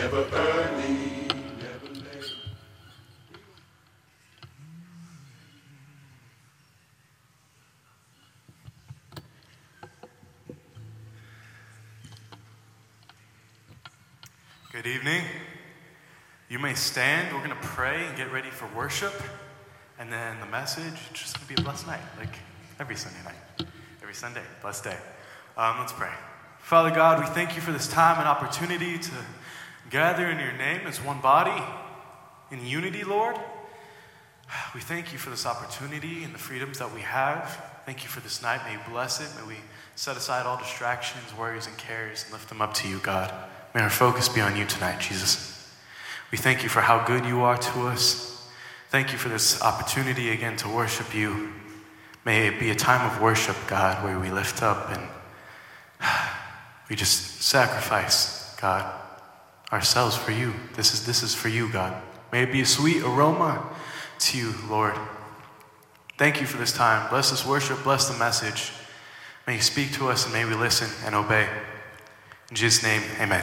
never early, never late. Good evening. You may stand. We're going to pray and get ready for worship. And then the message, it's just going to be a blessed night, like every Sunday night. Every Sunday, blessed day. Let's pray. Father God, we thank you for this time and opportunity to gather in your name as one body in unity, Lord. We thank you for this opportunity and the freedoms that we have. Thank you for this night. May you bless it. May we set aside all distractions, worries, and cares and lift them up to you, God. May our focus be on you tonight, Jesus. We thank you for how good you are to us. Thank you for this opportunity again to worship you. May it be a time of worship, God, where we lift up and we just sacrifice, God, ourselves for you. This is for you, God. May it be a sweet aroma to you, Lord. Thank you for this time. Bless this worship. Bless the message. May you speak to us and may we listen and obey. In Jesus' name, amen.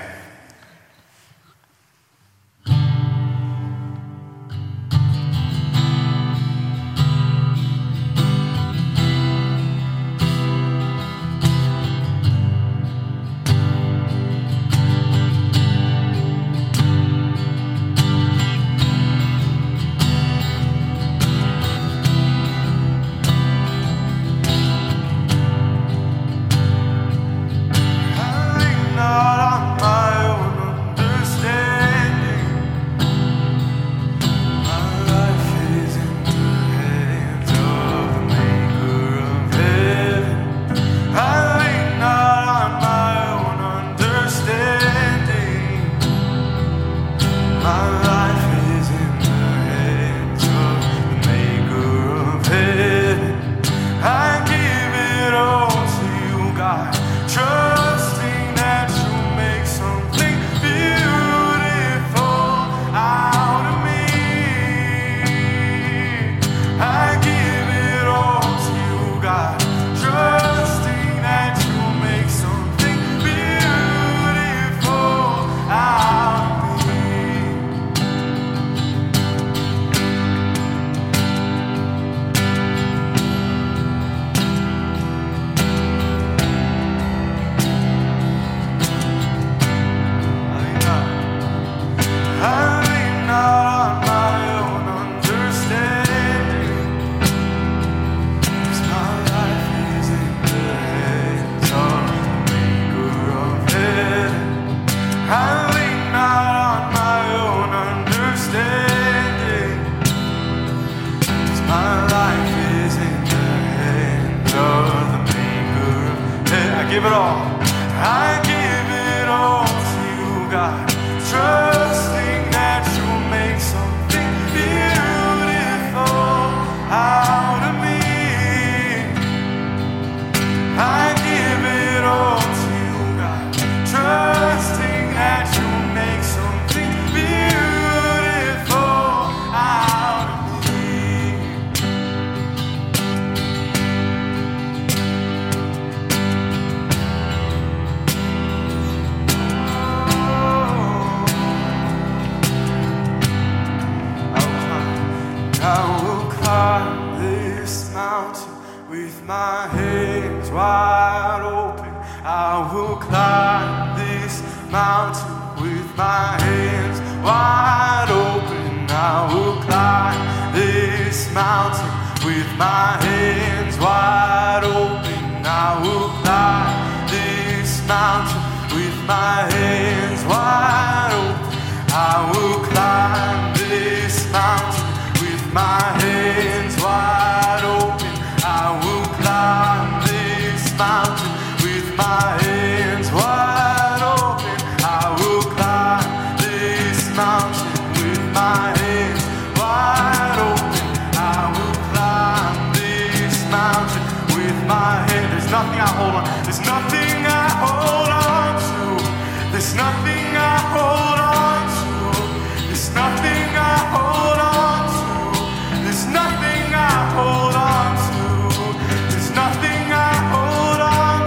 Nothing I hold on to.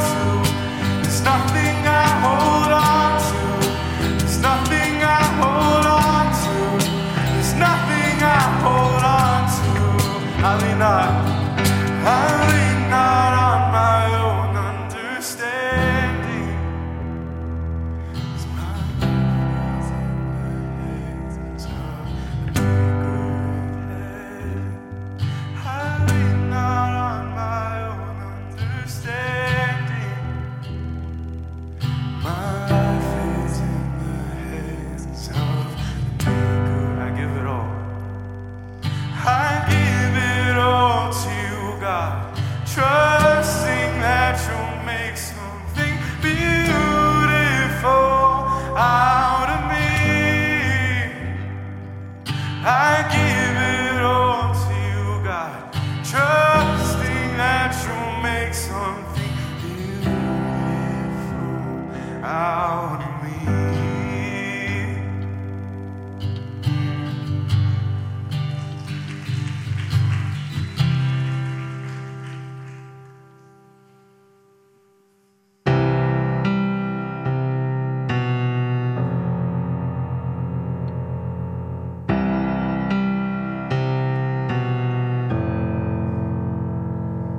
out of me.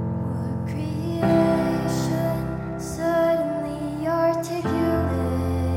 Creation suddenly articulate.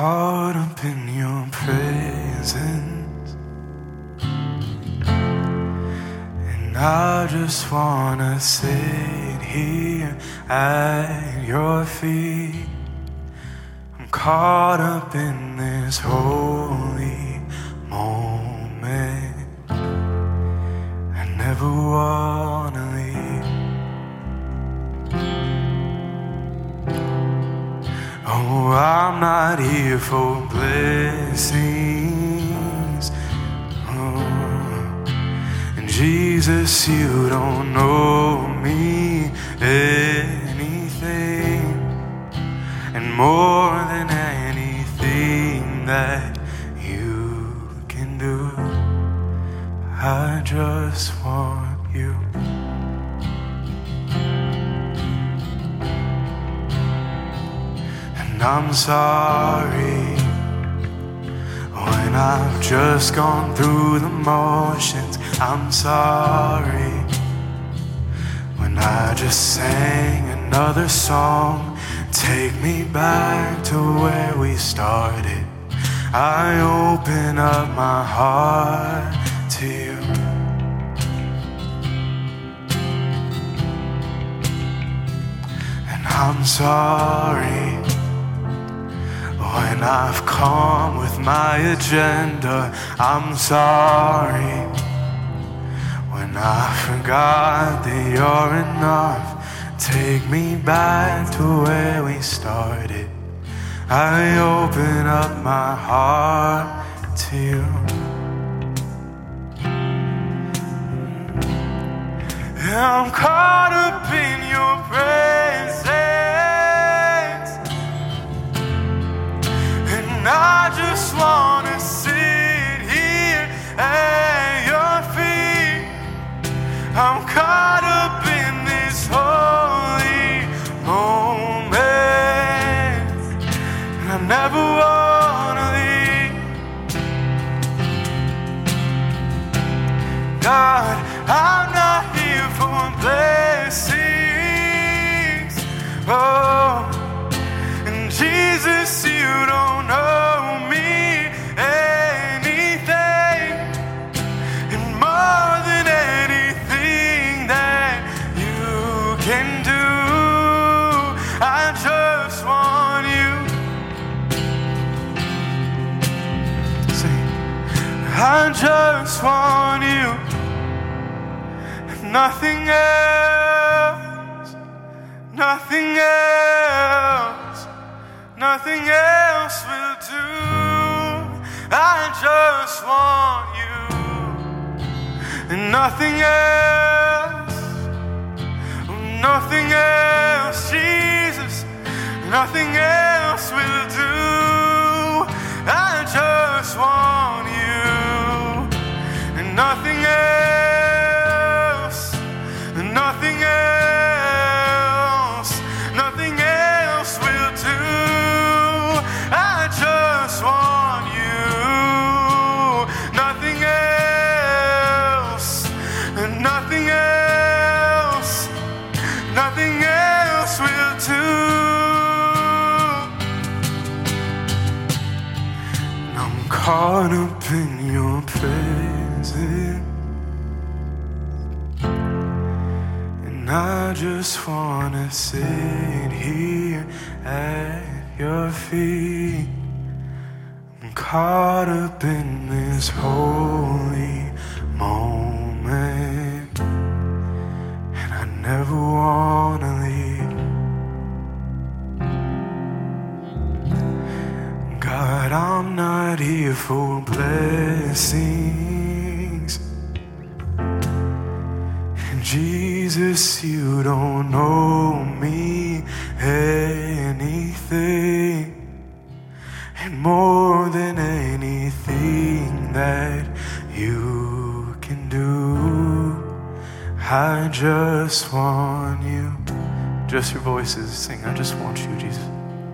caught up in your presence, and I just wanna sit here at your feet. I'm caught up in this holy moment. I never wanna leave. Oh, I'm not here for blessings. Oh, and Jesus, you don't know me anything. And more than anything that you can do, I just want you. And I'm sorry when I've just gone through the motions. I'm sorry when I just sang another song. Take me back to where we started. I open up my heart to you. And I'm sorry when I've come with my agenda. I'm sorry when I forgot that you're enough. Take me back to where we started. I open up my heart to you. I'm caught up in your presence, and I just wanna sit here at your feet. I'm caught up in this holy moment, and I never wanna leave. God, I'm not here for blessings. Oh, and Jesus, you don't owe me anything, and more than anything that you can do, I just want you. Say, I just want you. Nothing else, nothing else, nothing else will do. I just want you, and nothing else, nothing else, Jesus, nothing else will do. I just want you, and nothing else. Nothing else, nothing else will do. I just want you. Nothing else, nothing else, nothing else will do. And I'm caught up in your presence, and I just wanna sit here at your feet. I'm caught up in this holy moment, and I never wanna leave. God, I'm not here for blessings. Jesus, you don't owe me anything, and more than anything that you can do, I just want you. Just your voices sing, I just want you, Jesus.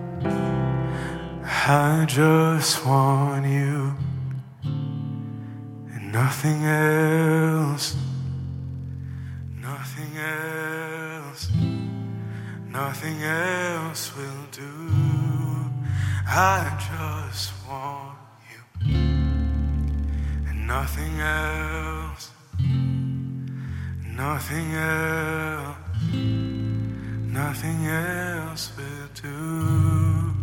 I just want you, and nothing else. Nothing else, nothing else will do. I just want you and nothing else, nothing else, nothing else will do.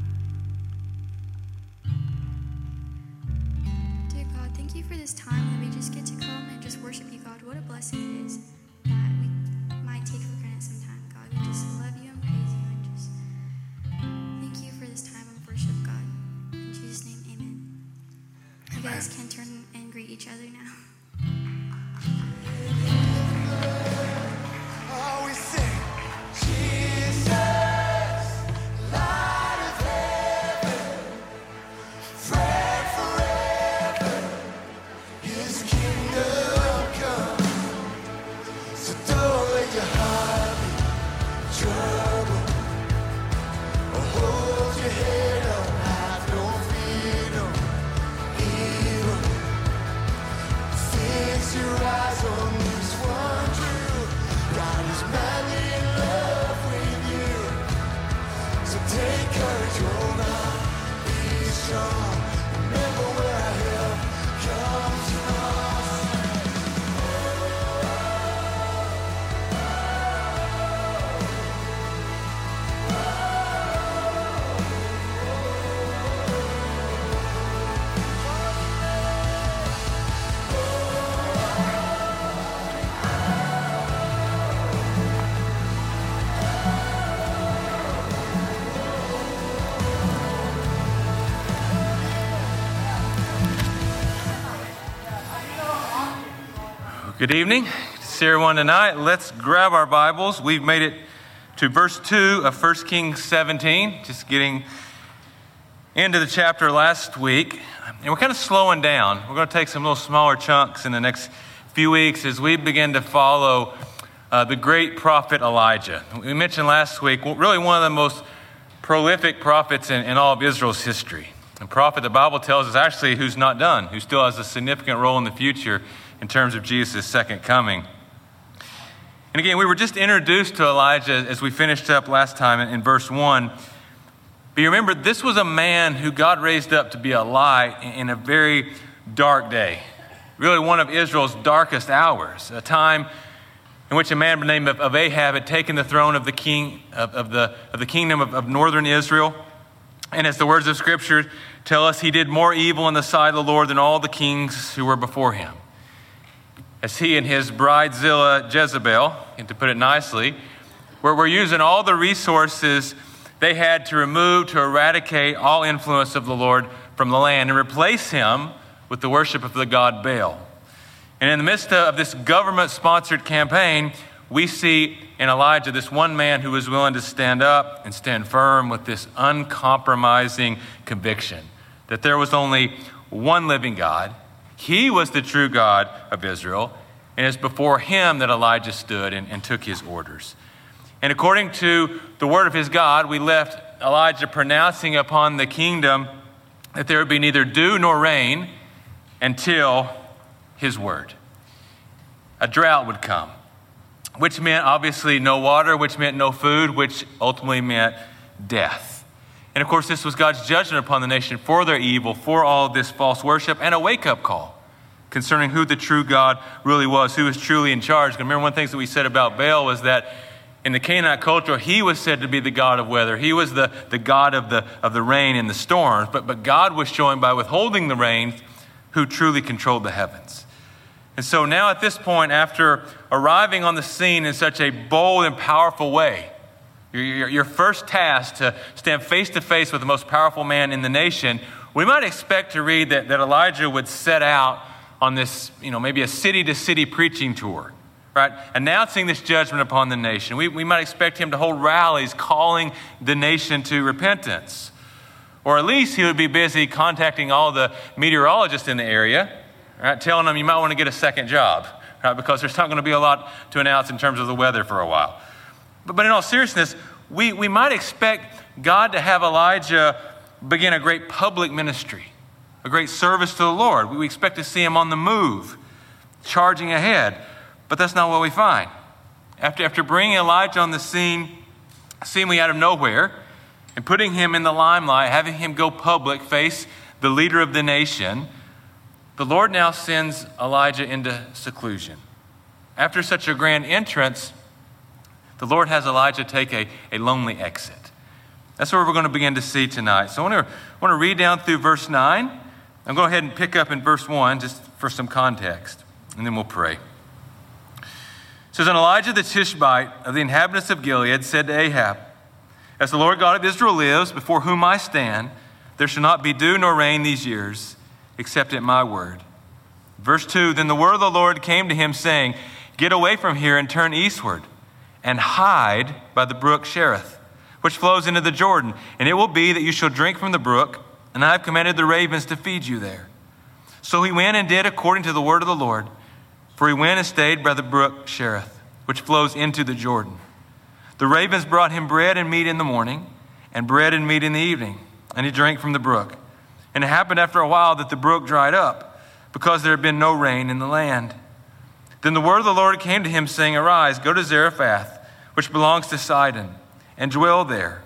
Dear God, thank you for this time that we just get to come and just worship you, God. What a blessing it is that we might take for granted sometimes, God. We just love you and praise you and just thank you for this time of worship, God. In Jesus' name, amen. You guys can turn and greet each other now. Good evening. Good to see everyone tonight. Let's grab our Bibles. We've made it to verse 2 of 1 Kings 17, just getting into the chapter last week. And we're kind of slowing down. We're going to take some little smaller chunks in the next few weeks as we begin to follow the great prophet Elijah. We mentioned last week, really one of the most prolific prophets in all of Israel's history. A prophet, the Bible tells us, actually who's not done, who still has a significant role in the future in terms of Jesus' second coming. And again, we were just introduced to Elijah as we finished up last time in verse 1. But you remember, this was a man who God raised up to be a light in a very dark day. Really one of Israel's darkest hours, a time in which a man by the name of Ahab had taken the throne of the king of the kingdom of northern Israel. And as the words of Scripture tell us, he did more evil in the sight of the Lord than all the kings who were before him. As he and his bridezilla Jezebel, and to put it nicely, were using all the resources they had to remove, to eradicate all influence of the Lord from the land and replace him with the worship of the god Baal. And in the midst of this government-sponsored campaign, we see in Elijah this one man who was willing to stand up and stand firm with this uncompromising conviction that there was only one living God. He was the true God of Israel, and it's before him that Elijah stood and took his orders. And according to the word of his God, we left Elijah pronouncing upon the kingdom that there would be neither dew nor rain until his word. A drought would come, which meant obviously no water, which meant no food, which ultimately meant death. And of course, this was God's judgment upon the nation for their evil, for all this false worship, and a wake-up call concerning who the true God really was, who was truly in charge. Remember, one of the things that we said about Baal was that in the Canaanite culture, he was said to be the god of weather. He was the god of the rain and the storms. But God was showing by withholding the rain who truly controlled the heavens. And so now at this point, after arriving on the scene in such a bold and powerful way, your first task to stand face to face with the most powerful man in the nation, we might expect to read that Elijah would set out on this, maybe a city-to-city preaching tour, right? Announcing this judgment upon the nation. We might expect him to hold rallies calling the nation to repentance. Or at least he would be busy contacting all the meteorologists in the area, right? Telling them you might want to get a second job, right? Because there's not going to be a lot to announce in terms of the weather for a while. But in all seriousness, we might expect God to have Elijah begin a great public ministry, a great service to the Lord. We expect to see him on the move, charging ahead. But that's not what we find. After bringing Elijah on the scene, seemingly out of nowhere, and putting him in the limelight, having him go public, face the leader of the nation, the Lord now sends Elijah into seclusion. After such a grand entrance, the Lord has Elijah take a lonely exit. That's what we're going to begin to see tonight. So I want to read down through verse 9. I'm going to go ahead and pick up in verse 1 just for some context, and then we'll pray. It says, "And Elijah the Tishbite of the inhabitants of Gilead said to Ahab, As the Lord God of Israel lives, before whom I stand, there shall not be dew nor rain these years, except at my word." Verse 2, "Then the word of the Lord came to him, saying, Get away from here and turn eastward, and hide by the brook Cherith, which flows into the Jordan. And it will be that you shall drink from the brook, and I have commanded the ravens to feed you there." So he went and did according to the word of the Lord, for he went and stayed by the brook Cherith, which flows into the Jordan. The ravens brought him bread and meat in the morning, and bread and meat in the evening, and he drank from the brook. And it happened after a while that the brook dried up, because there had been no rain in the land. Then the word of the Lord came to him, saying, "Arise, go to Zarephath, which belongs to Sidon, and dwell there.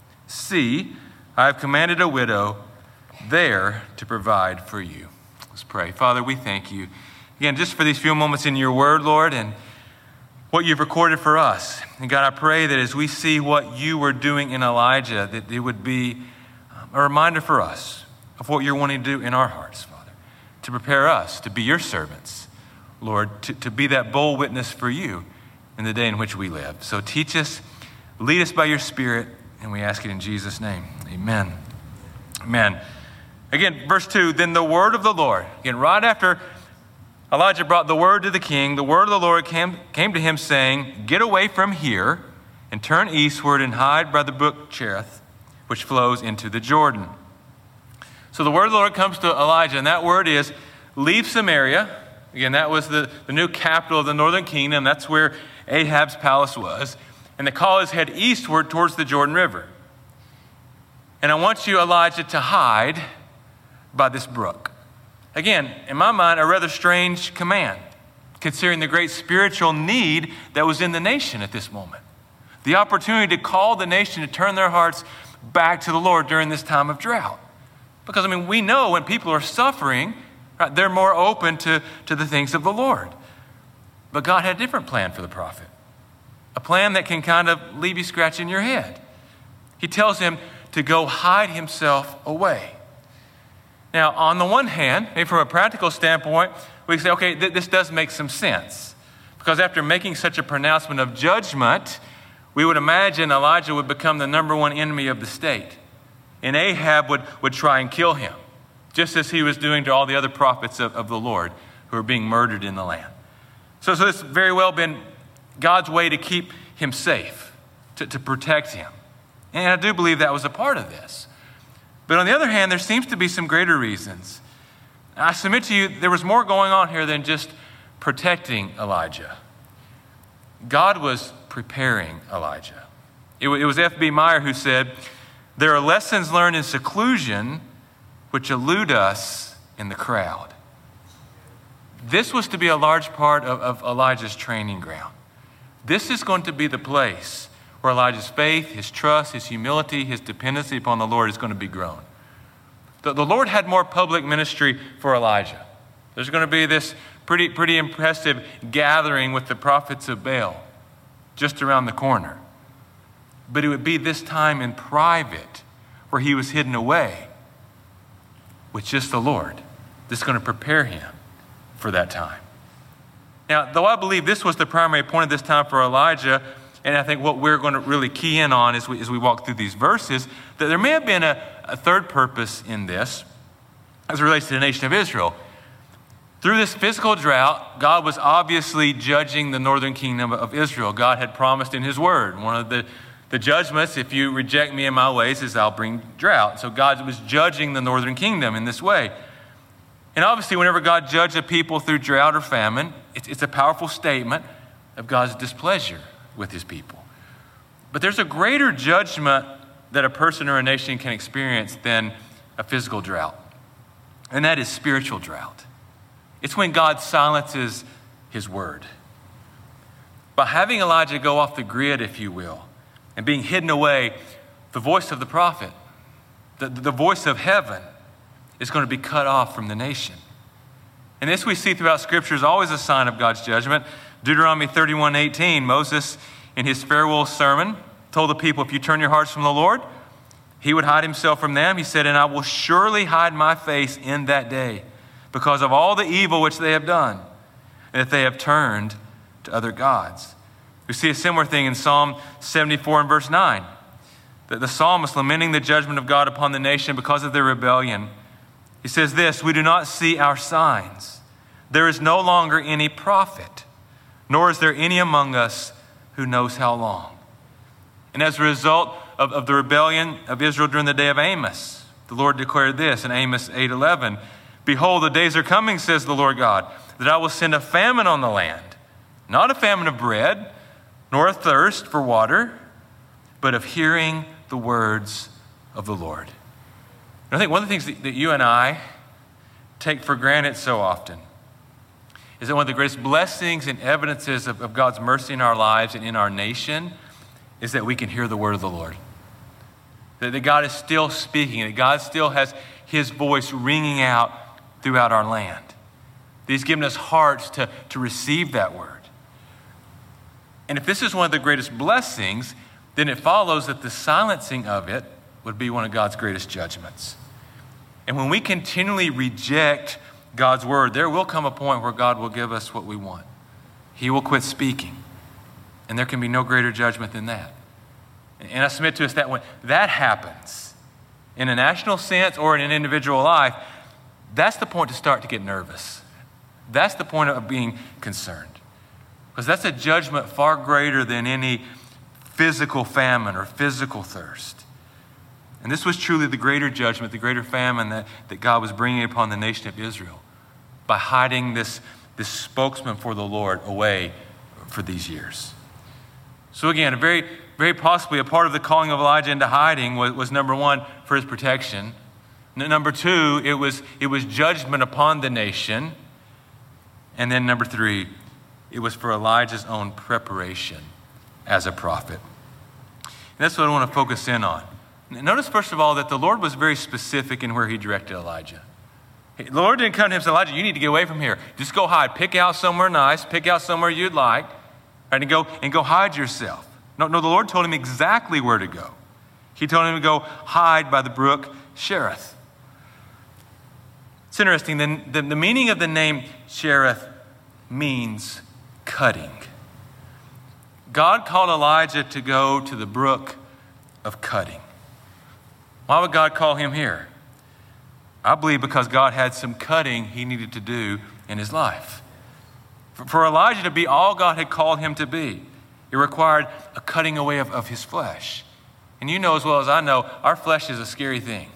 See, I have commanded a widow there to provide for you." Let's pray. Father, we thank you again just for these few moments in your word, Lord, and what you've recorded for us. And God, I pray that as we see what you were doing in Elijah, that it would be a reminder for us of what you're wanting to do in our hearts, Father, to prepare us to be your servants, Lord, to be that bold witness for you in the day in which we live. So teach us, lead us by your Spirit, and we ask it in Jesus' name. Amen. Amen. Again, verse 2, "Then the word of the Lord," again, right after Elijah brought the word to the king, the word of the Lord came to him, saying, "Get away from here and turn eastward and hide by the brook Cherith, which flows into the Jordan." So the word of the Lord comes to Elijah, and that word is, leave Samaria. Again, that was the new capital of the northern kingdom. That's where Ahab's palace was. And the call is head eastward towards the Jordan River. And I want you, Elijah, to hide by this brook. Again, in my mind, a rather strange command, considering the great spiritual need that was in the nation at this moment. The opportunity to call the nation to turn their hearts back to the Lord during this time of drought. Because, we know when people are suffering, right, they're more open to the things of the Lord. But God had a different plan for the prophet, a plan that can kind of leave you scratching your head. He tells him to go hide himself away. Now, on the one hand, maybe from a practical standpoint, we say, okay, this does make some sense. Because after making such a pronouncement of judgment, we would imagine Elijah would become the number one enemy of the state. And Ahab would try and kill him, just as he was doing to all the other prophets of the Lord who were being murdered in the land. So this very well been God's way to keep him safe, to protect him. And I do believe that was a part of this. But on the other hand, there seems to be some greater reasons. I submit to you, there was more going on here than just protecting Elijah. God was preparing Elijah. It was F.B. Meyer who said, "There are lessons learned in seclusion which elude us in the crowd." This was to be a large part of Elijah's training ground. This is going to be the place where Elijah's faith, his trust, his humility, his dependency upon the Lord is going to be grown. The Lord had more public ministry for Elijah. There's going to be this pretty impressive gathering with the prophets of Baal just around the corner. But it would be this time in private where he was hidden away with just the Lord that's going to prepare him for that time. Now, though I believe this was the primary point of this time for Elijah, and I think what we're going to really key in on as we walk through these verses, that there may have been a third purpose in this as it relates to the nation of Israel. Through this physical drought, God was obviously judging the northern kingdom of Israel. God had promised in his word, one of the judgments, if you reject me and my ways, is I'll bring drought. So God was judging the northern kingdom in this way. And obviously, whenever God judged a people through drought or famine, it's a powerful statement of God's displeasure with his people. But there's a greater judgment that a person or a nation can experience than a physical drought, and that is spiritual drought. It's when God silences his word. By having Elijah go off the grid, if you will, and being hidden away the voice of the prophet, the voice of heaven, is going to be cut off from the nation. And this we see throughout Scripture is always a sign of God's judgment. Deuteronomy 31:18, Moses, in his farewell sermon, told the people, if you turn your hearts from the Lord, he would hide himself from them. He said, and I will surely hide my face in that day because of all the evil which they have done, and that they have turned to other gods. We see a similar thing in Psalm 74 and verse 9. That the psalmist lamenting the judgment of God upon the nation because of their rebellion. He says this, we do not see our signs. There is no longer any prophet, nor is there any among us who knows how long. And as a result of the rebellion of Israel during the day of Amos, the Lord declared this in Amos 8:11, behold, the days are coming, says the Lord God, that I will send a famine on the land, not a famine of bread, nor a thirst for water, but of hearing the words of the Lord. And I think one of the things that you and I take for granted so often is that one of the greatest blessings and evidences of God's mercy in our lives and in our nation is that we can hear the word of the Lord. That God is still speaking, that God still has his voice ringing out throughout our land. That he's given us hearts to receive that word. And if this is one of the greatest blessings, then it follows that the silencing of it would be one of God's greatest judgments. And when we continually reject God's word, there will come a point where God will give us what we want. He will quit speaking. And there can be no greater judgment than that. And I submit to us that when that happens, in a national sense or in an individual life, that's the point to start to get nervous. That's the point of being concerned. Because that's a judgment far greater than any physical famine or physical thirst. And this was truly the greater judgment, the greater famine that God was bringing upon the nation of Israel by hiding this spokesman for the Lord away for these years. So again, very, very possibly a part of the calling of Elijah into hiding was number one, for his protection. Number two, it was judgment upon the nation. And then number three, it was for Elijah's own preparation as a prophet. And that's what I want to focus in on. Notice, first of all, that the Lord was very specific in where he directed Elijah. The Lord didn't come to him and say, Elijah, you need to get away from here. Just go hide. Pick out somewhere nice. Pick out somewhere you'd like. And go hide yourself. No, the Lord told him exactly where to go. He told him to go hide by the brook Cherith. It's interesting. The meaning of the name Cherith means cutting. God called Elijah to go to the brook of cutting. Why would God call him here? I believe because God had some cutting he needed to do in his life. For Elijah to be all God had called him to be, it required a cutting away of his flesh. And you know as well as I know, our flesh is a scary thing.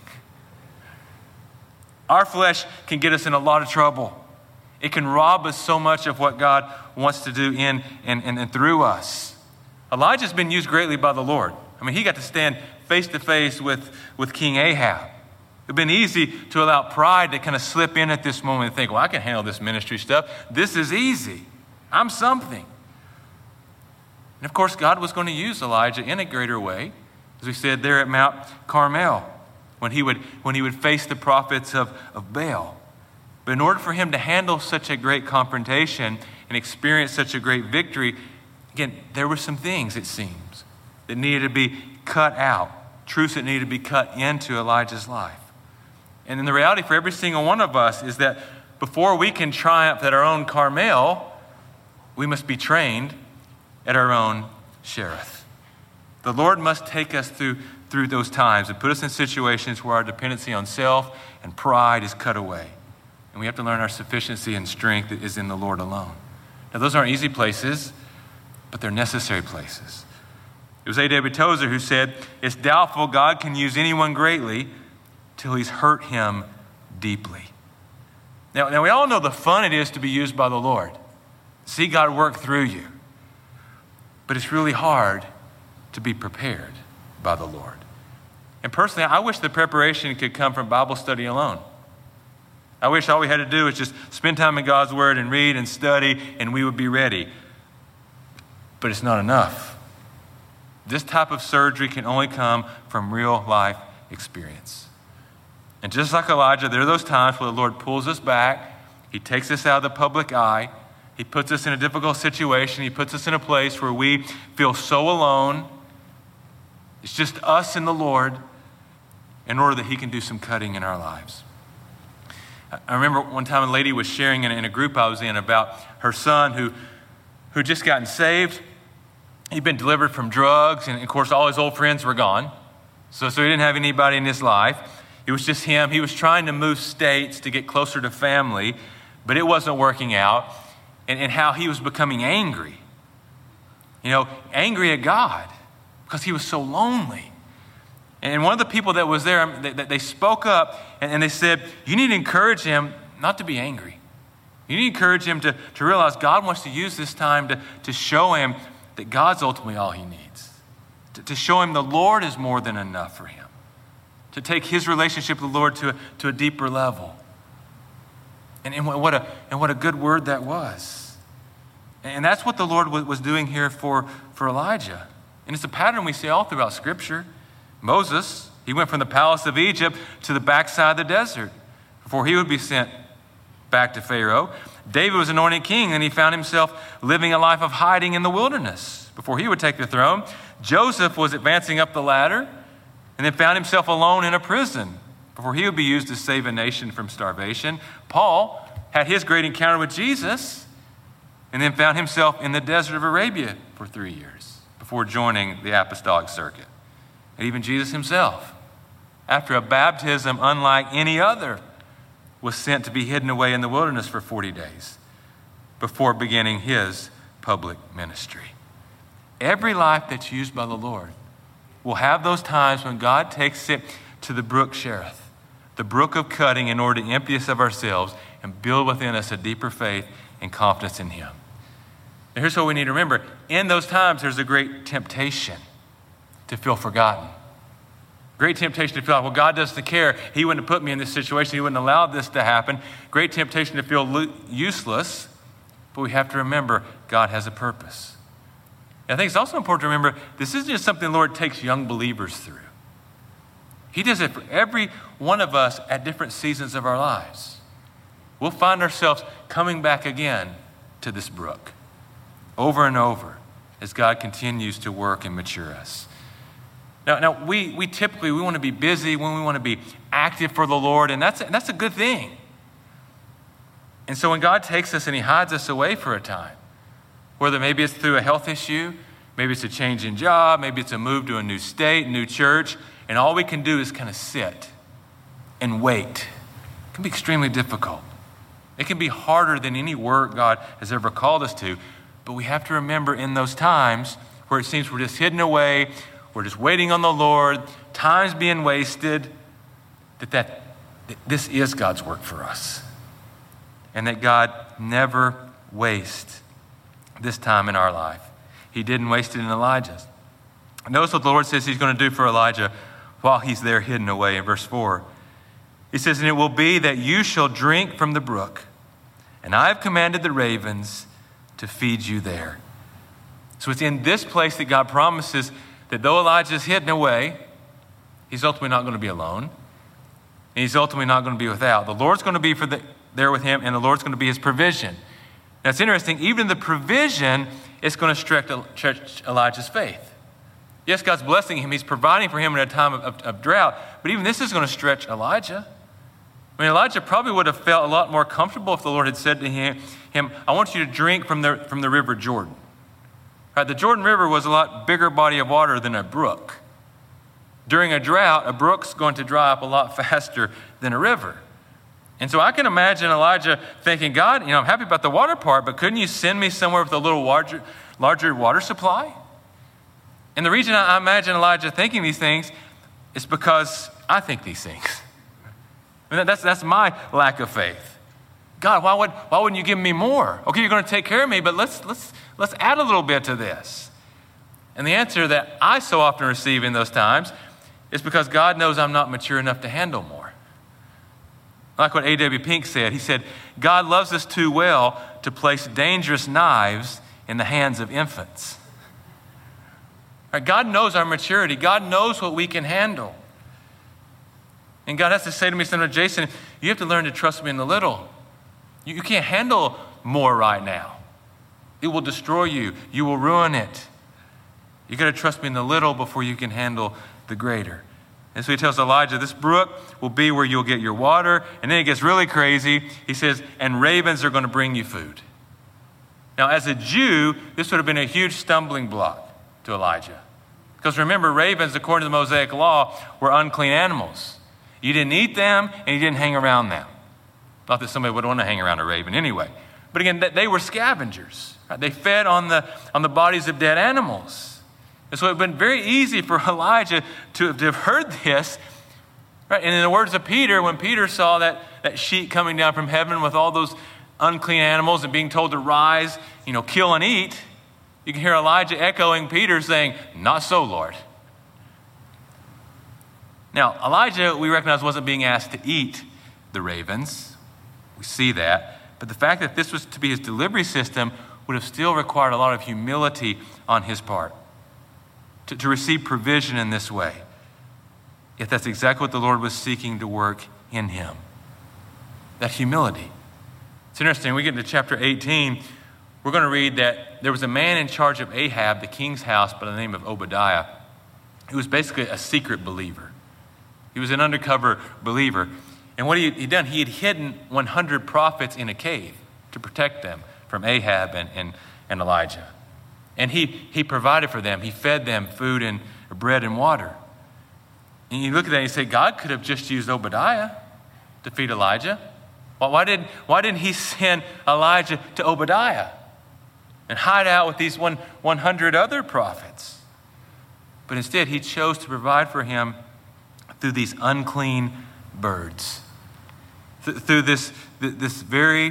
Our flesh can get us in a lot of trouble. It can rob us so much of what God wants to do in and through us. Elijah's been used greatly by the Lord. I mean, he got to stand face to face with King Ahab. It'd been easy to allow pride to kind of slip in at this moment and think, well, I can handle this ministry stuff. This is easy. I'm something. And of course, God was going to use Elijah in a greater way, as we said there at Mount Carmel, when he would face the prophets of Baal. But in order for him to handle such a great confrontation and experience such a great victory, again, there were some things, it seems, that needed to be cut out, truths that needed to be cut into Elijah's life. And then the reality for every single one of us is that before we can triumph at our own Carmel, we must be trained at our own Cherith. The Lord must take us through those times and put us in situations where our dependency on self and pride is cut away. And we have to learn our sufficiency and strength is in the Lord alone. Now, those aren't easy places, but they're necessary places. It was A.W. Tozer who said, it's doubtful God can use anyone greatly till he's hurt him deeply. Now we all know the fun it is to be used by the Lord. See God work through you. But it's really hard to be prepared by the Lord. And personally, I wish the preparation could come from Bible study alone. I wish all we had to do was just spend time in God's Word and read and study, and we would be ready. But it's not enough. This type of surgery can only come from real life experience. And just like Elijah, there are those times where the Lord pulls us back. He takes us out of the public eye. He puts us in a difficult situation. He puts us in a place where we feel so alone. It's just us and the Lord in order that he can do some cutting in our lives. I remember one time a lady was sharing in a group I was in about her son who just gotten saved. He'd been delivered from drugs, and of course all his old friends were gone. So he didn't have anybody in his life. It was just him. He was trying to move states to get closer to family, but it wasn't working out. And how he was becoming angry. Angry at God because he was so lonely. And one of the people that was there, they spoke up and they said, you need to encourage him not to be angry. You need to encourage him to realize God wants to use this time to show him that God's ultimately all he needs. To show him the Lord is more than enough for him. To take his relationship with the Lord to a deeper level. And what a good word that was. And that's what the Lord was doing here for Elijah. And it's a pattern we see all throughout Scripture. Moses, he went from the palace of Egypt to the backside of the desert before he would be sent back to Pharaoh. David was anointed king, and he found himself living a life of hiding in the wilderness before he would take the throne. Joseph was advancing up the ladder and then found himself alone in a prison before he would be used to save a nation from starvation. Paul had his great encounter with Jesus and then found himself in the desert of Arabia for 3 years before joining the apostolic circuit. And even Jesus himself, after a baptism unlike any other, was sent to be hidden away in the wilderness for 40 days before beginning his public ministry. Every life that's used by the Lord will have those times when God takes it to the brook Cherith, the brook of cutting, in order to empty us of ourselves and build within us a deeper faith and confidence in him. And here's what we need to remember. In those times, there's a great temptation to feel forgotten. Great temptation to feel like, well, God doesn't care. He wouldn't have put me in this situation. He wouldn't allow this to happen. Great temptation to feel useless. But we have to remember God has a purpose. And I think it's also important to remember this isn't just something the Lord takes young believers through. He does it for every one of us at different seasons of our lives. We'll find ourselves coming back again to this brook over and over as God continues to work and mature us. Now we typically want to be busy, when we want to be active for the Lord, and that's a good thing. And so when God takes us and he hides us away for a time, whether maybe it's through a health issue, maybe it's a change in job, maybe it's a move to a new state, new church, and all we can do is kind of sit and wait. It can be extremely difficult. It can be harder than any work God has ever called us to, but we have to remember in those times where it seems we're just hidden away, we're just waiting on the Lord, time's being wasted, that this is God's work for us. And that God never wastes this time in our life. He didn't waste it in Elijah's. Notice what the Lord says he's going to do for Elijah while he's there hidden away in verse 4. He says, and it will be that you shall drink from the brook, and I have commanded the ravens to feed you there. So it's in this place that God promises that though Elijah is hidden away, he's ultimately not going to be alone. And he's ultimately not going to be without. The Lord's going to be there with him, and the Lord's going to be his provision. Now it's interesting, even the provision is going to stretch Elijah's faith. Yes, God's blessing him. He's providing for him in a time of drought. But even this is going to stretch Elijah. I mean, Elijah probably would have felt a lot more comfortable if the Lord had said to him, I want you to drink from the river Jordan. Right, the Jordan River was a lot bigger body of water than a brook. During a drought, a brook's going to dry up a lot faster than a river. And so I can imagine Elijah thinking, God, I'm happy about the water part, but couldn't you send me somewhere with a little larger water supply? And the reason I imagine Elijah thinking these things is because I think these things. I mean, that's my lack of faith. God, why wouldn't you give me more? Okay, you're going to take care of me, but let's add a little bit to this. And the answer that I so often receive in those times is because God knows I'm not mature enough to handle more. Like what A.W. Pink said. He said, God loves us too well to place dangerous knives in the hands of infants. Right? God knows our maturity. God knows what we can handle. And God has to say to me sometimes, Jason, you have to learn to trust me in the little. You can't handle more right now. It will destroy you. You will ruin it. You got to trust me in the little before you can handle the greater. And so he tells Elijah, this brook will be where you'll get your water. And then it gets really crazy. He says, and ravens are going to bring you food. Now, as a Jew, this would have been a huge stumbling block to Elijah. Because remember, ravens, according to the Mosaic law, were unclean animals. You didn't eat them, and you didn't hang around them. Not that somebody would want to hang around a raven anyway. But again, they were scavengers. Right? They fed on the bodies of dead animals. And so it would have been very easy for Elijah to have heard this. Right? And in the words of Peter, when Peter saw that sheet coming down from heaven with all those unclean animals and being told to rise, kill and eat, you can hear Elijah echoing Peter saying, not so, Lord. Now, Elijah, we recognize, wasn't being asked to eat the ravens. We see that. But the fact that this was to be his delivery system would have still required a lot of humility on his part to receive provision in this way. Yet that's exactly what the Lord was seeking to work in him. That humility. It's interesting. We get into chapter 18. We're going to read that there was a man in charge of Ahab, the king's house, by the name of Obadiah, who was basically a secret believer. He was an undercover believer. And what he'd done, he had hidden 100 prophets in a cave to protect them from Ahab and Elijah. And he provided for them. He fed them food and bread and water. And you look at that and you say, God could have just used Obadiah to feed Elijah. Well, why didn't he send Elijah to Obadiah and hide out with these 100 other prophets? But instead, he chose to provide for him through these unclean birds, through this very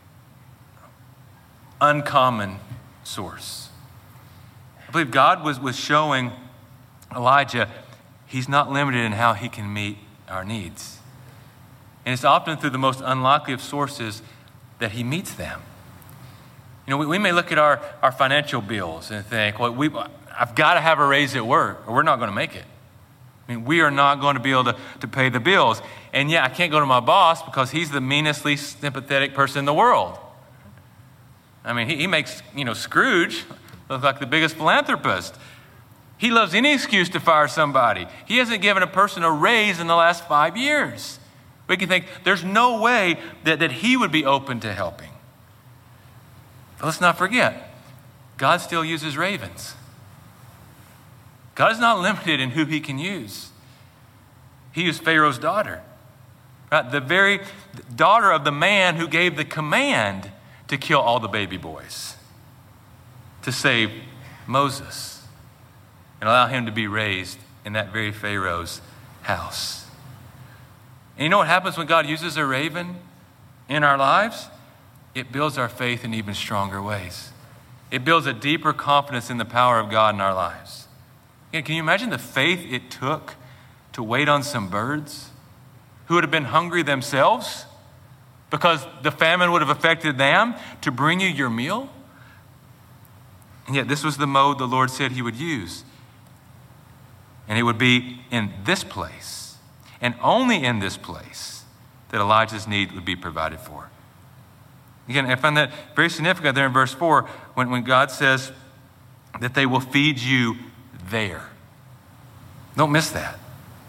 uncommon source. I believe God was showing Elijah he's not limited in how he can meet our needs. And it's often through the most unlikely of sources that he meets them. We may look at our financial bills and think, well, I've got to have a raise at work or we're not going to make it. We are not going to be able to pay the bills. And I can't go to my boss because he's the meanest, least sympathetic person in the world. He makes, Scrooge look like the biggest philanthropist. He loves any excuse to fire somebody. He hasn't given a person a raise in the last 5 years. We can think there's no way that he would be open to helping. But let's not forget, God still uses ravens. God is not limited in who he can use. He used Pharaoh's daughter, right? The very daughter of the man who gave the command to kill all the baby boys, to save Moses and allow him to be raised in that very Pharaoh's house. And you know what happens when God uses a raven in our lives? It builds our faith in even stronger ways. It builds a deeper confidence in the power of God in our lives. Can you imagine the faith it took to wait on some birds who would have been hungry themselves because the famine would have affected them to bring you your meal? And yet this was the mode the Lord said he would use. And it would be in this place, and only in this place, that Elijah's need would be provided for. Again, I find that very significant there in verse 4 when God says that they will feed you there. Don't miss that.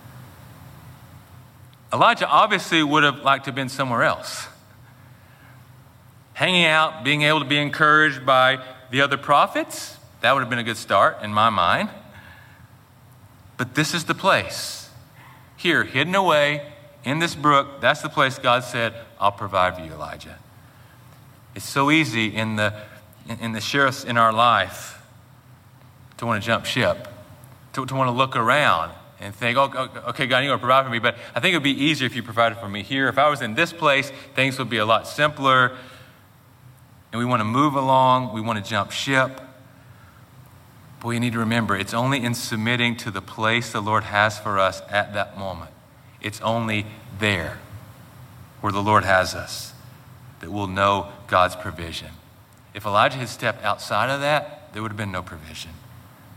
Elijah obviously would have liked to have been somewhere else. Hanging out, being able to be encouraged by the other prophets, that would have been a good start in my mind. But this is the place. Here, hidden away in this brook, that's the place God said, I'll provide for you, Elijah. It's so easy in the sheriffs in our life to want to jump ship, to want to look around and think, oh, okay, God, you're going to provide for me, but I think it would be easier if you provided for me here. If I was in this place, things would be a lot simpler. And we want to move along. We want to jump ship. But we need to remember, it's only in submitting to the place the Lord has for us at that moment. It's only there where the Lord has us that we'll know God's provision. If Elijah had stepped outside of that, there would have been no provision.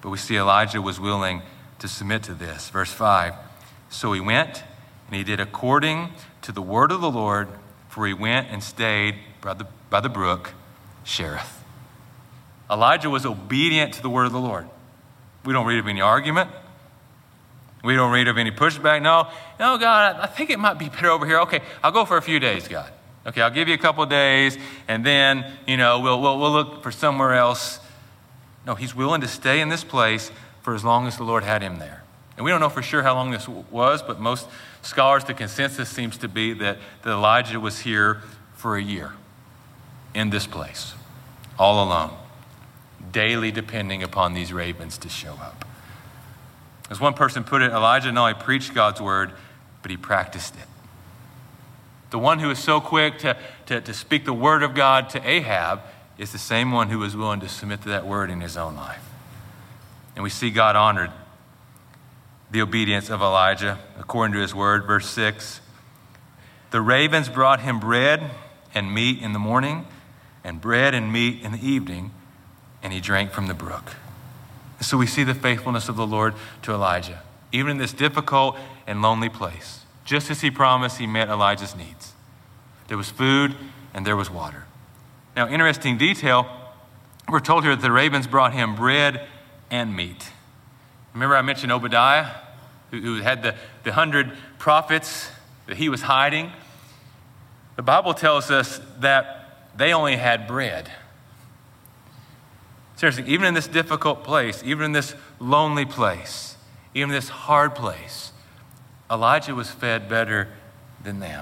But we see Elijah was willing to submit to this. Verse 5, so he went and he did according to the word of the Lord, for he went and stayed by the brook Cherith. Elijah was obedient to the word of the Lord. We don't read of any argument. We don't read of any pushback. No, God, I think it might be better over here. Okay, I'll go for a few days, God. Okay, I'll give you a couple of days, and then, we'll look for somewhere else. No, he's willing to stay in this place for as long as the Lord had him there. And we don't know for sure how long this was, but most scholars, the consensus seems to be that Elijah was here for a year in this place, all alone, daily depending upon these ravens to show up. As one person put it, Elijah not only preached God's word, but he practiced it. The one who was so quick to speak the word of God to Ahab is the same one who was willing to submit to that word in his own life. And we see God honored the obedience of Elijah according to his word. Verse 6, the ravens brought him bread and meat in the morning, and bread and meat in the evening, and he drank from the brook. And so we see the faithfulness of the Lord to Elijah, even in this difficult and lonely place. Just as he promised, he met Elijah's needs. There was food and there was water. Now, interesting detail, we're told here that the ravens brought him bread and meat. Remember I mentioned Obadiah, who had the 100 prophets that he was hiding? The Bible tells us that they only had bread. Seriously, even in this difficult place, even in this lonely place, even in this hard place, Elijah was fed better than them.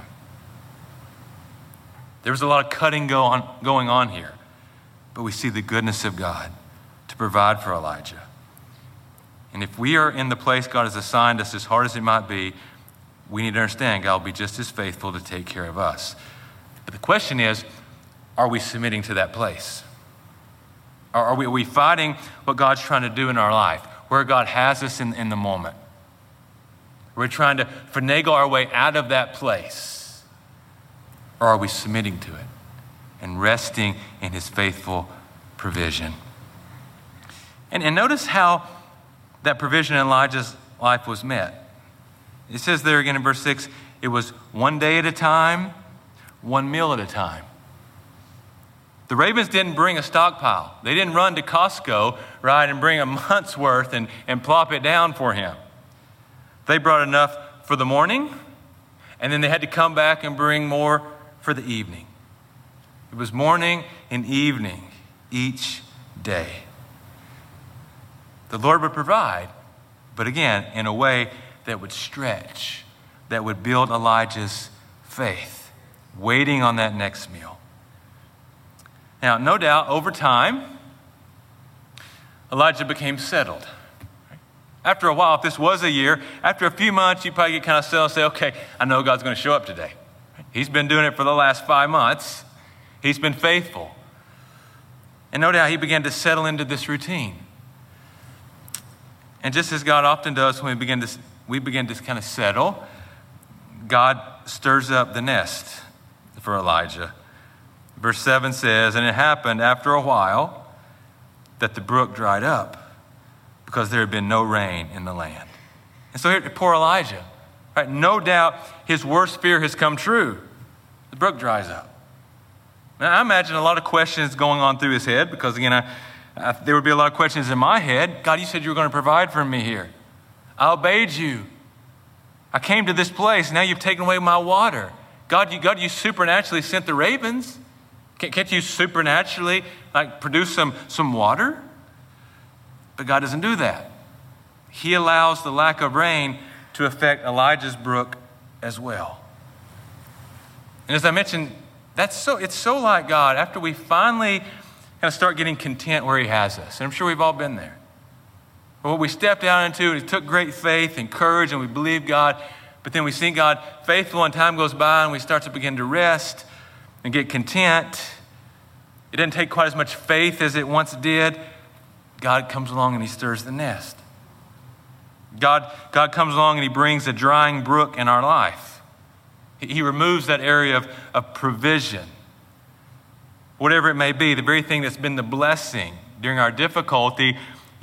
There was a lot of cutting going on here, but we see the goodness of God to provide for Elijah. And if we are in the place God has assigned us, as hard as it might be, we need to understand God will be just as faithful to take care of us. But the question is, are we submitting to that place? Are we fighting what God's trying to do in our life, where God has us in the moment? We're trying to finagle our way out of that place. Or are we submitting to it and resting in his faithful provision? And notice how that provision in Elijah's life was met. It says there again in verse 6, it was one day at a time, one meal at a time. The ravens didn't bring a stockpile. They didn't run to Costco, right, and bring a month's worth and plop it down for him. They brought enough for the morning, and then they had to come back and bring more for the evening. It was morning and evening each day. The Lord would provide, but again, in a way that would stretch, that would build Elijah's faith, waiting on that next meal. Now, no doubt, over time, Elijah became settled. After a while, if this was a year, after a few months, you probably get kind of settled and say, okay, I know God's going to show up today. He's been doing it for the last 5 months. He's been faithful. And no doubt he began to settle into this routine. And just as God often does when we begin to kind of settle, God stirs up the nest for Elijah. Verse 7 says, and it happened after a while that the brook dried up because there had been no rain in the land. And so here, poor Elijah, right? No doubt his worst fear has come true. The brook dries up. Now, I imagine a lot of questions going on through his head because, again, there would be a lot of questions in my head. God, you said you were going to provide for me here. I obeyed you. I came to this place. Now you've taken away my water. God, you supernaturally sent the ravens. Can't you supernaturally produce some water? But God doesn't do that. He allows the lack of rain to affect Elijah's brook as well. And as I mentioned, it's so like God after we finally kind of start getting content where he has us. And I'm sure we've all been there. But what we stepped out into, it took great faith and courage, and we believed God. But then we see God faithful, and time goes by, and we start to begin to rest and get content. It didn't take quite as much faith as it once did. God comes along and he stirs the nest. God comes along and he brings a drying brook in our life. He removes that area of provision. Whatever it may be, the very thing that's been the blessing during our difficulty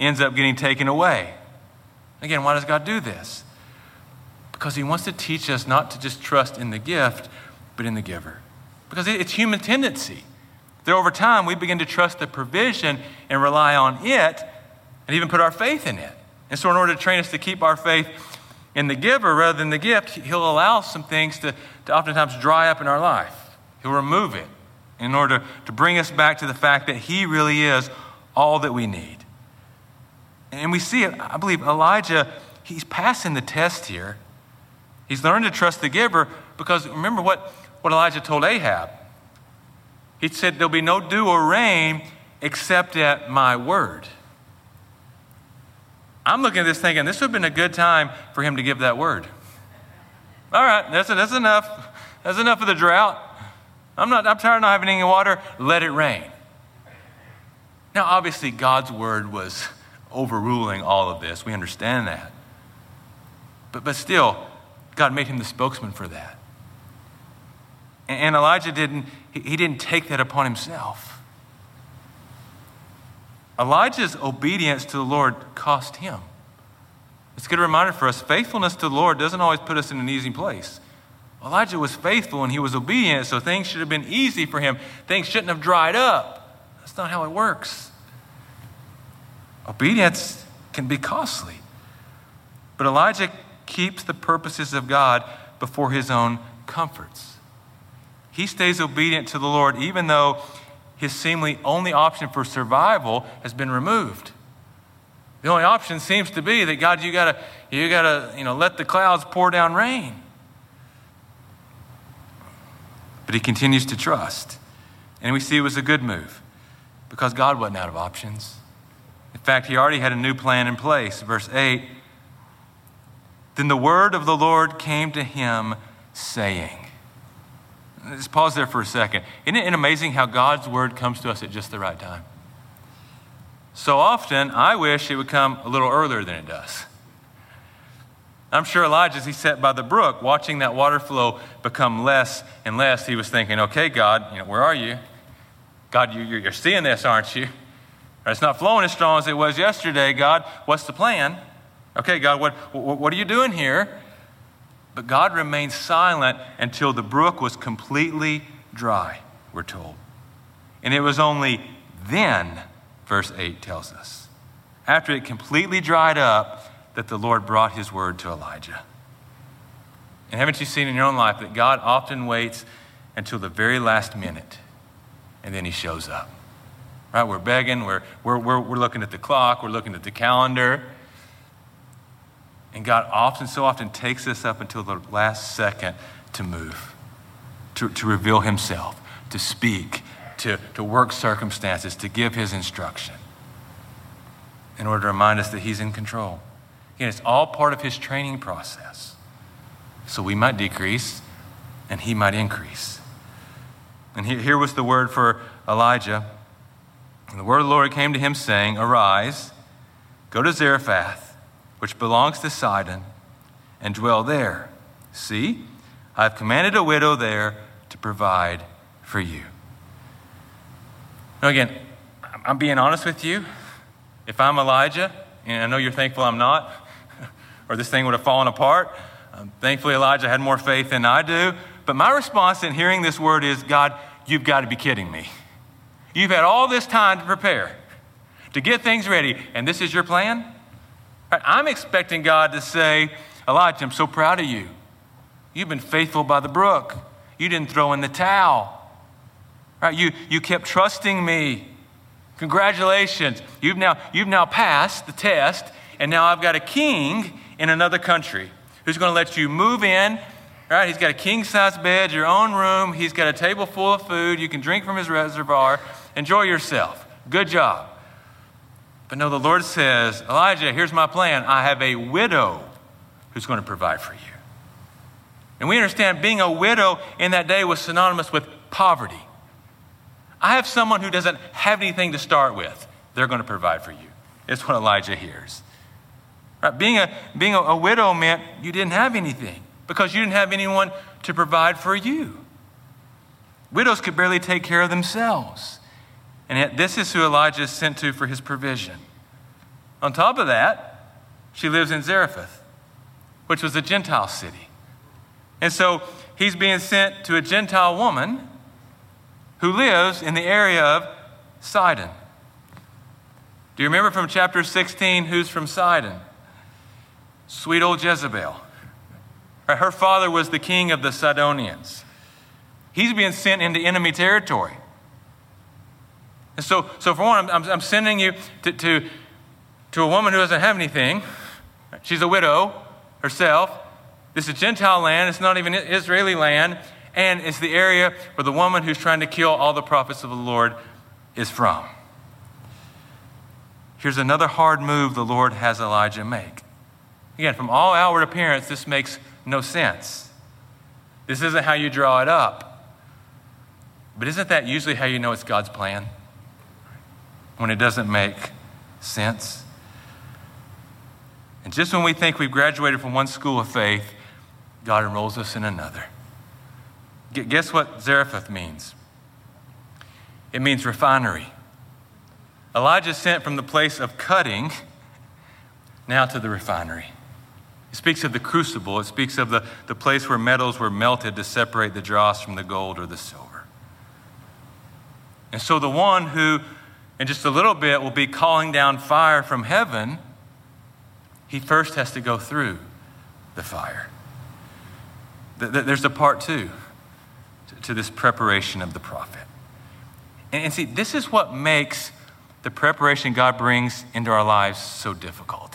ends up getting taken away. Again, why does God do this? Because he wants to teach us not to just trust in the gift, but in the giver. Because it's human tendency that over time we begin to trust the provision and rely on it and even put our faith in it. And so in order to train us to keep our faith in the giver rather than the gift, he'll allow some things to oftentimes dry up in our life. He'll remove it in order to bring us back to the fact that he really is all that we need. And we see it, I believe Elijah, he's passing the test here. He's learned to trust the giver because remember what Elijah told Ahab. He said, there'll be no dew or rain except at my word. I'm looking at this thinking, this would have been a good time for him to give that word. All right, that's enough. That's enough of the drought. I'm tired of not having any water. Let it rain. Now, obviously, God's word was overruling all of this. We understand that. But still, God made him the spokesman for that. And Elijah didn't take that upon himself. Elijah's obedience to the Lord cost him. It's a good reminder for us, faithfulness to the Lord doesn't always put us in an easy place. Elijah was faithful and he was obedient, so things should have been easy for him. Things shouldn't have dried up. That's not how it works. Obedience can be costly. But Elijah keeps the purposes of God before his own comforts. He stays obedient to the Lord even though his seemingly only option for survival has been removed. The only option seems to be that God, you gotta let the clouds pour down rain. But he continues to trust. And we see it was a good move because God wasn't out of options. In fact, he already had a new plan in place. Verse 8, then the word of the Lord came to him saying. Just pause there for a second. Isn't it amazing how God's word comes to us at just the right time? So often, I wish it would come a little earlier than it does. I'm sure Elijah, as he sat by the brook, watching that water flow become less and less, he was thinking, okay, God, where are you? God, you're seeing this, aren't you? It's not flowing as strong as it was yesterday. God, what's the plan? Okay, God, what are you doing here? But God remained silent until the brook was completely dry, we're told. And it was only then, verse 8 tells us, after it completely dried up, that the Lord brought his word to Elijah. And haven't you seen in your own life that God often waits until the very last minute, and then he shows up? Right? We're begging, we're looking at the clock, we're looking at the calendar. And God so often takes us up until the last second to move, to reveal himself, to speak, to work circumstances, to give his instruction in order to remind us that he's in control. Again, it's all part of his training process. So we might decrease and he might increase. And here was the word for Elijah. And the word of the Lord came to him saying, arise, go to Zarephath, which belongs to Sidon, and dwell there. See, I have commanded a widow there to provide for you. Now again, I'm being honest with you. If I'm Elijah, and I know you're thankful I'm not, or this thing would have fallen apart, thankfully Elijah had more faith than I do. But my response in hearing this word is, God, you've got to be kidding me. You've had all this time to prepare, to get things ready, and this is your plan? I'm expecting God to say, Elijah, I'm so proud of you. You've been faithful by the brook. You didn't throw in the towel. Right? You kept trusting me. Congratulations. You've now passed the test, and now I've got a king in another country who's going to let you move in. Right? He's got a king-size bed, your own room. He's got a table full of food. You can drink from his reservoir. Enjoy yourself. Good job. But no, the Lord says, Elijah, here's my plan. I have a widow who's going to provide for you. And we understand being a widow in that day was synonymous with poverty. I have someone who doesn't have anything to start with. They're going to provide for you. It's what Elijah hears. Right? Being a widow meant you didn't have anything because you didn't have anyone to provide for you. Widows could barely take care of themselves. And yet this is who Elijah is sent to for his provision. On top of that, she lives in Zarephath, which was a Gentile city. And so he's being sent to a Gentile woman who lives in the area of Sidon. Do you remember from chapter 16 who's from Sidon? Sweet old Jezebel. Right, her father was the king of the Sidonians. He's being sent into enemy territory. And so for one, I'm sending you to a woman who doesn't have anything. She's a widow herself. This is Gentile land. It's not even Israeli land. And it's the area where the woman who's trying to kill all the prophets of the Lord is from. Here's another hard move the Lord has Elijah make. Again, from all outward appearance, this makes no sense. This isn't how you draw it up. But isn't that usually how you know it's God's plan? When it doesn't make sense? And just when we think we've graduated from one school of faith, God enrolls us in another. Guess what Zarephath means? It means refinery. Elijah sent from the place of cutting now to the refinery. It speaks of the crucible. It speaks of the place where metals were melted to separate the dross from the gold or the silver. And so the one who, in just a little bit, will be calling down fire from heaven, he first has to go through the fire. There's a part two to this preparation of the prophet. And see, this is what makes the preparation God brings into our lives so difficult.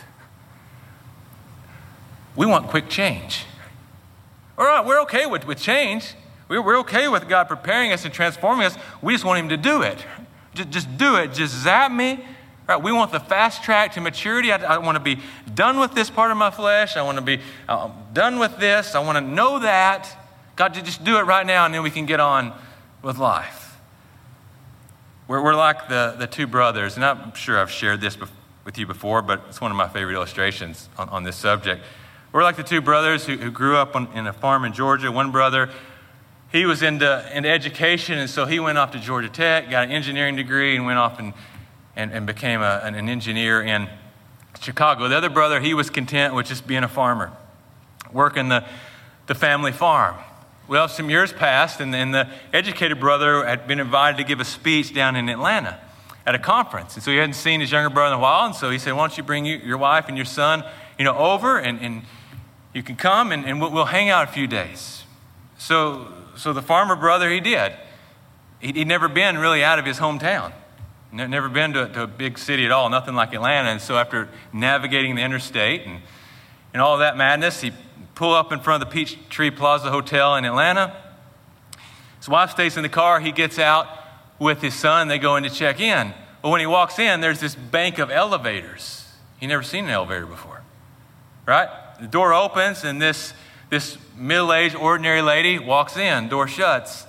We want quick change. All right, we're okay with change. We're okay with God preparing us and transforming us. We just want him to do it. Just do it. Just zap me. Right, we want the fast track to maturity. I want to be done with this part of my flesh. I want to be done with this. I want to know that. God, just do it right now, and then we can get on with life. We're like the two brothers, and I'm sure I've shared this with you before, but it's one of my favorite illustrations on this subject. We're like the two brothers who grew up in a farm in Georgia. One brother, he was into education, and so he went off to Georgia Tech, got an engineering degree, and went off and became an engineer in Chicago. The other brother, he was content with just being a farmer, working the family farm. Well, some years passed, and the educated brother had been invited to give a speech down in Atlanta at a conference. And so he hadn't seen his younger brother in a while, and so he said, why don't you bring your wife and your son, over, and you can come, and we'll hang out a few days. So the farmer brother, he did. He'd never been really out of his hometown. Never been to a big city at all, nothing like Atlanta. And so after navigating the interstate and all of that madness, he pulled up in front of the Peachtree Plaza Hotel in Atlanta. His wife stays in the car. He gets out with his son. They go in to check in. But when he walks in, there's this bank of elevators. He'd never seen an elevator before, right? The door opens, and this middle-aged, ordinary lady walks in. Door shuts.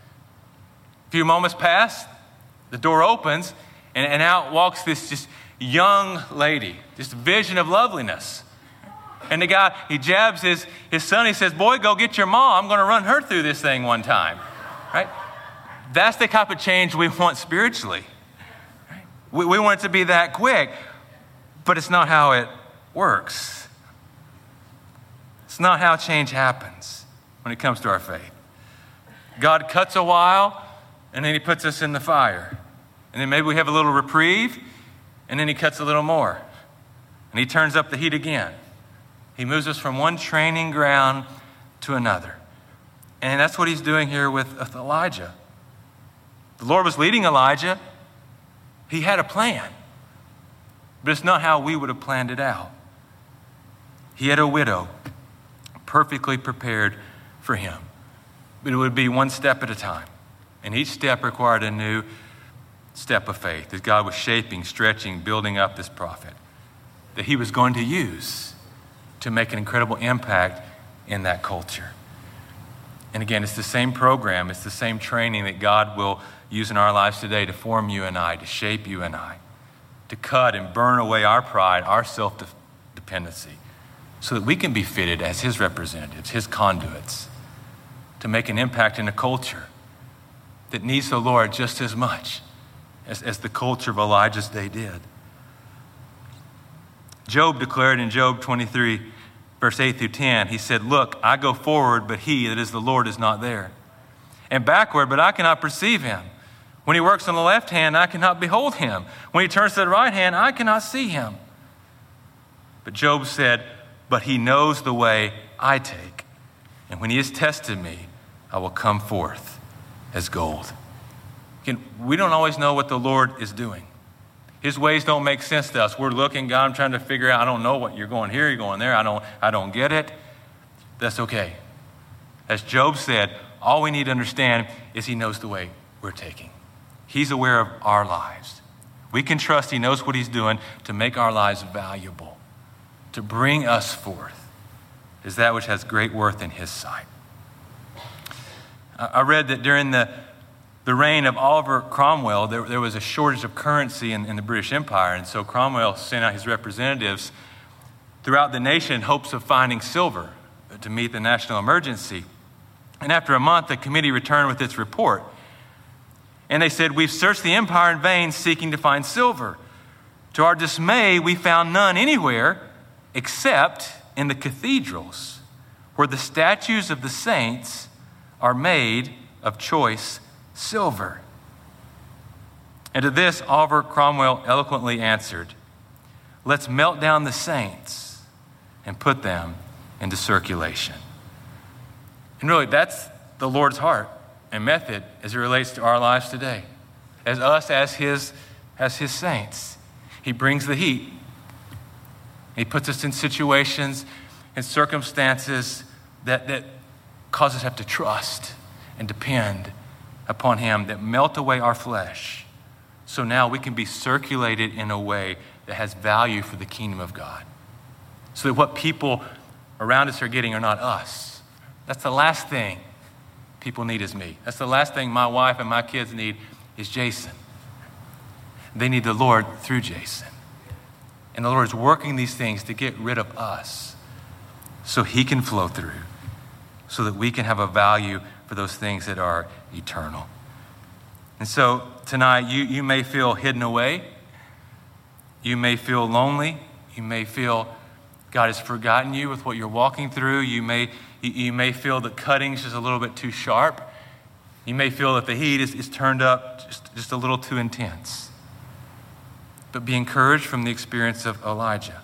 A few moments pass. The door opens, and out walks this just young lady, just a vision of loveliness. And the guy, he jabs his son. He says, boy, go get your mom. I'm going to run her through this thing one time. Right? That's the type of change we want spiritually. Right? We want it to be that quick, but it's not how it works. It's not how change happens when it comes to our faith. God cuts a while, and then he puts us in the fire. And then maybe we have a little reprieve, and then he cuts a little more. And he turns up the heat again. He moves us from one training ground to another. And that's what he's doing here with Elijah. The Lord was leading Elijah. He had a plan. But it's not how we would have planned it out. He had a widow perfectly prepared for him. But it would be one step at a time. And each step required a new step of faith that God was shaping, stretching, building up this prophet that he was going to use to make an incredible impact in that culture. And again, it's the same program, it's the same training that God will use in our lives today to form you and I, to shape you and I, to cut and burn away our pride, our self-dependency, so that we can be fitted as his representatives, his conduits, to make an impact in a culture that needs the Lord just as much as the culture of Elijah's day did. Job declared in Job 23, verse 8 through 10, he said, "Look, I go forward, but he, that is the Lord, is not there. And backward, but I cannot perceive him. When he works on the left hand, I cannot behold him. When he turns to the right hand, I cannot see him." But Job said, "But he knows the way I take. And when he has tested me, I will come forth as gold." Again, we don't always know what the Lord is doing. His ways don't make sense to us. We're looking, God, I'm trying to figure out, I don't know what you're going here, you're going there. I don't get it. That's okay. As Job said, all we need to understand is he knows the way we're taking. He's aware of our lives. We can trust he knows what he's doing to make our lives valuable, to bring us forth is that which has great worth in his sight. I read that during the reign of Oliver Cromwell, there was a shortage of currency in the British Empire, and so Cromwell sent out his representatives throughout the nation in hopes of finding silver to meet the national emergency. And after a month, the committee returned with its report. And they said, "We've searched the empire in vain seeking to find silver. To our dismay, we found none anywhere except in the cathedrals, where the statues of the saints are made of choice silver." And to this, Oliver Cromwell eloquently answered, "Let's melt down the saints and put them into circulation." And really, that's the Lord's heart and method as it relates to our lives today. As his saints. He brings the heat. He puts us in situations and circumstances that cause us to have to trust and depend upon him, that melt away our flesh. So now we can be circulated in a way that has value for the kingdom of God. So that what people around us are getting are not us. That's the last thing people need is me. That's the last thing my wife and my kids need is Jason. They need the Lord through Jason. And the Lord is working these things to get rid of us so he can flow through, so that we can have a value for those things that are eternal. And so tonight, you may feel hidden away. You may feel lonely. You may feel God has forgotten you with what you're walking through. You may feel the cutting's just a little bit too sharp. You may feel that the heat is turned up just a little too intense. But be encouraged from the experience of Elijah.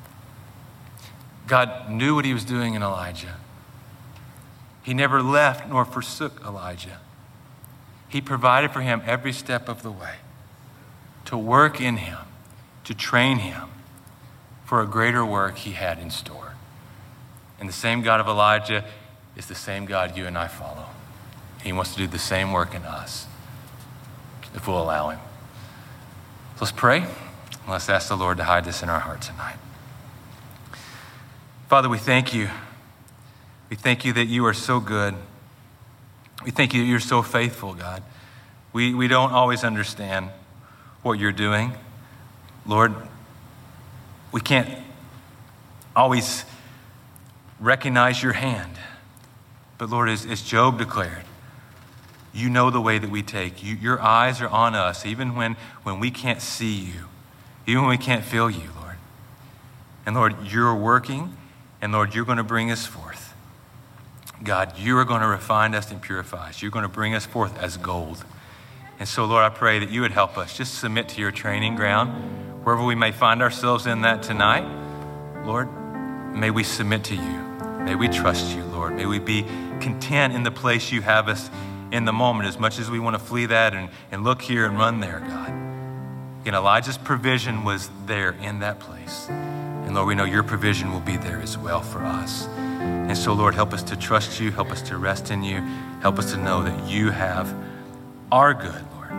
God knew what he was doing in Elijah. He never left nor forsook Elijah. He provided for him every step of the way to work in him, to train him for a greater work he had in store. And the same God of Elijah is the same God you and I follow. He wants to do the same work in us if we'll allow him. So let's pray. Let's ask the Lord to hide this in our heart tonight. Father, we thank you. We thank you that you are so good. We thank you that you're so faithful, God. We don't always understand what you're doing. Lord, we can't always recognize your hand. But Lord, as Job declared, you know the way that we take. Your eyes are on us, even when we can't see you, even when we can't feel you, Lord. And Lord, you're working, and Lord, you're going to bring us forth. God, you are going to refine us and purify us. You're going to bring us forth as gold. And so, Lord, I pray that you would help us just submit to your training ground, wherever we may find ourselves in that tonight. Lord, may we submit to you. May we trust you, Lord. May we be content in the place you have us in the moment, as much as we want to flee that and look here and run there, God. Again, Elijah's provision was there in that place. And Lord, we know your provision will be there as well for us. And so, Lord, help us to trust you. Help us to rest in you. Help us to know that you have our good, Lord.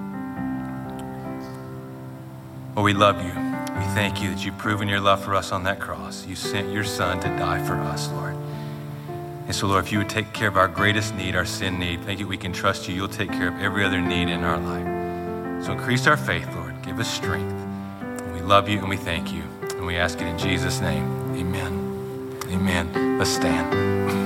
Lord, we love you. We thank you that you've proven your love for us on that cross. You sent your son to die for us, Lord. And so, Lord, if you would take care of our greatest need, our sin need, thank you we can trust you. You'll take care of every other need in our life. So increase our faith, Lord. Give us strength. And we love you and we thank you. And we ask it in Jesus' name. Amen. Amen. Let's stand.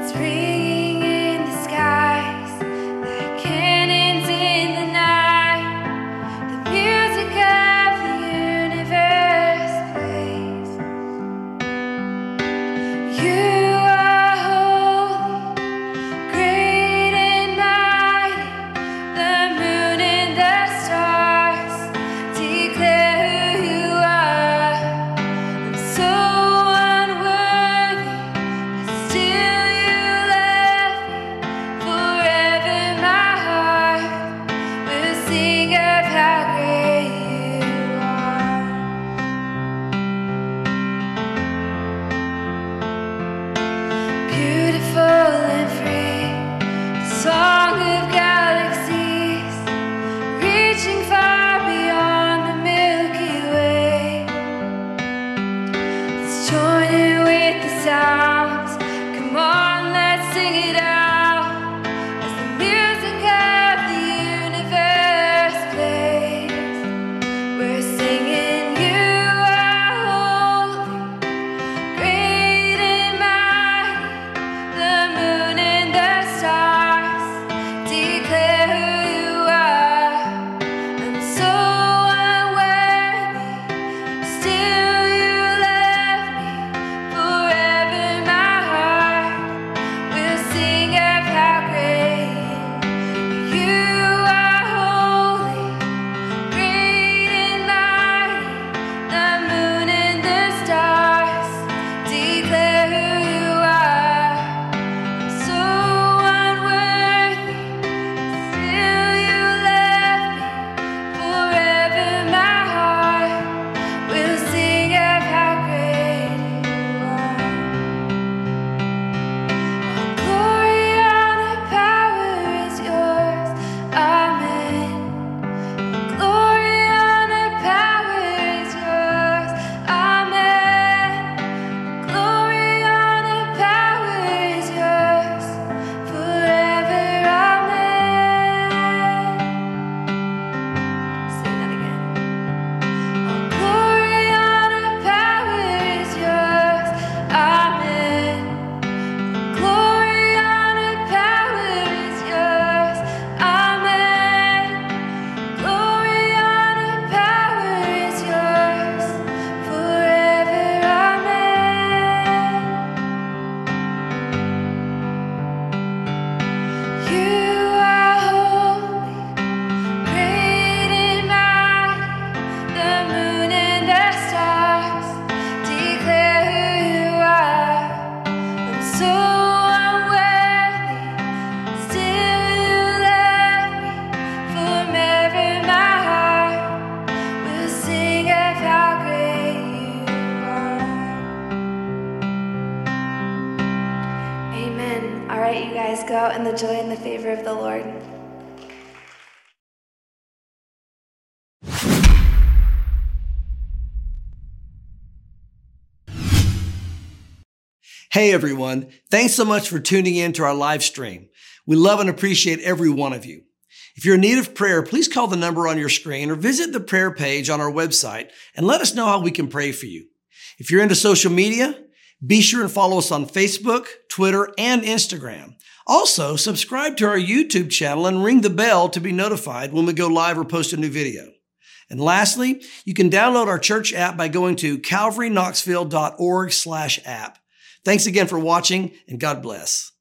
Go out in the joy and the favor of the Lord. Hey everyone, thanks so much for tuning in to our live stream. We love and appreciate every one of you. If you're in need of prayer, please call the number on your screen or visit the prayer page on our website and let us know how we can pray for you. If you're into social media, be sure and follow us on Facebook, Twitter, and Instagram. Also, subscribe to our YouTube channel and ring the bell to be notified when we go live or post a new video. And lastly, you can download our church app by going to calvaryknoxville.org/app. Thanks again for watching, and God bless.